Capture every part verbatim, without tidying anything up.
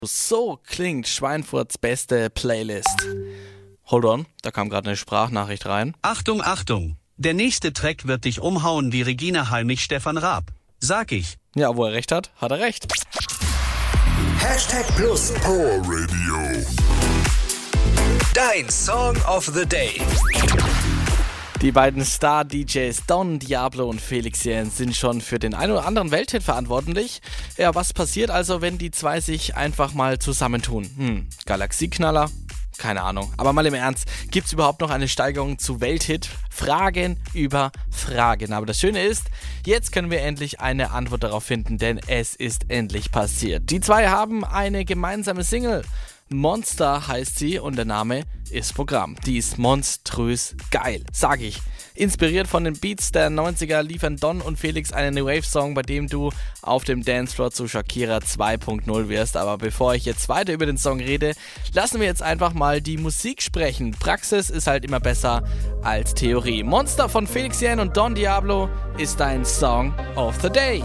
So klingt Schweinfurts beste Playlist. Hold on, da kam gerade eine Sprachnachricht rein. Achtung, Achtung, der nächste Track wird dich umhauen wie Regina Halmich Stefan Raab. Sag ich. Ja, wo er recht hat, hat er recht. Hashtag Plus Power Radio. Dein Song of the Day. Die beiden Star-D Js Don Diablo und Felix Jähn sind schon für den einen oder anderen Welthit verantwortlich. Ja, was passiert also, wenn die zwei sich einfach mal zusammentun? Hm, Galaxieknaller? Keine Ahnung. Aber mal im Ernst, gibt's überhaupt noch eine Steigerung zu Welthit? Fragen über Fragen. Aber das Schöne ist, jetzt können wir endlich eine Antwort darauf finden, denn es ist endlich passiert. Die zwei haben eine gemeinsame Single. Monster heißt sie und der Name ist Programm. Die ist monströs geil, sag ich. Inspiriert von den Beats der neunziger liefern Don und Felix einen New Wave Song, bei dem du auf dem Dancefloor zu Shakira zwei Punkt null wirst. Aber bevor ich jetzt weiter über den Song rede, lassen wir jetzt einfach mal die Musik sprechen. Praxis ist halt immer besser als Theorie. Monster von Felix Jähn und Don Diablo ist dein Song of the Day.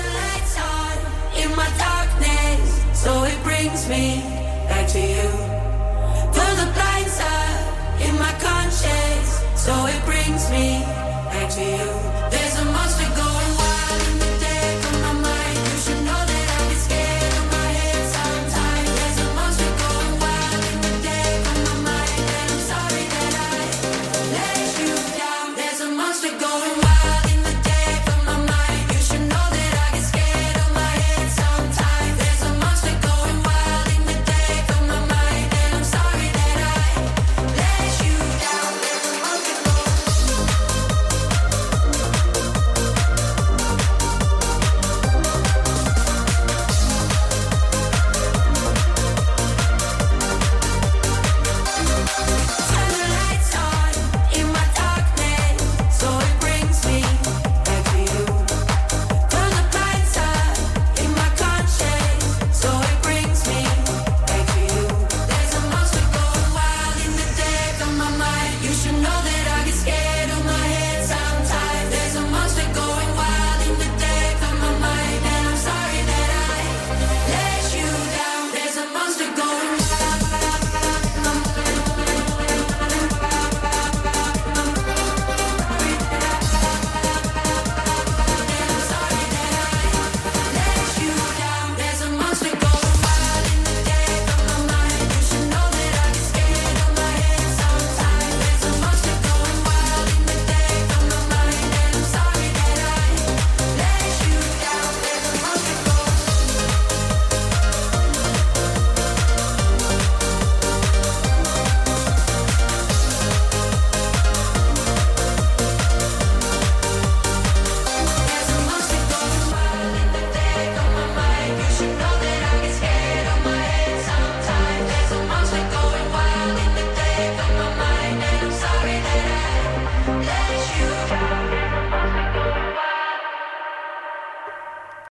Back to you. Pull the blinds up in my conscience, so it brings me back to you.